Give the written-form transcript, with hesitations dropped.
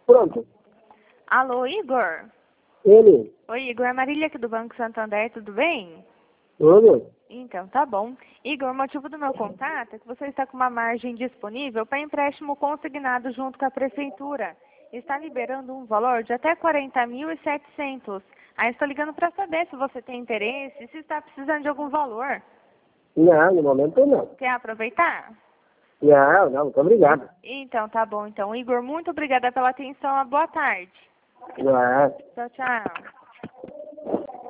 Pronto. Alô, Igor? Ele. Oi, Igor, é Marília aqui do Banco Santander, tudo bem? Tudo? Então, tá bom. Igor, o motivo do meu contato é que você está com uma margem disponível para empréstimo consignado junto com a prefeitura. Está liberando um valor de até 40.700. Aí estou ligando para saber se você tem interesse e se está precisando de algum valor. Não, no momento não. Quer aproveitar? Não, muito obrigado. Então, tá bom. Então, Igor, muito obrigada pela atenção. Boa tarde. Não. Tchau, tchau.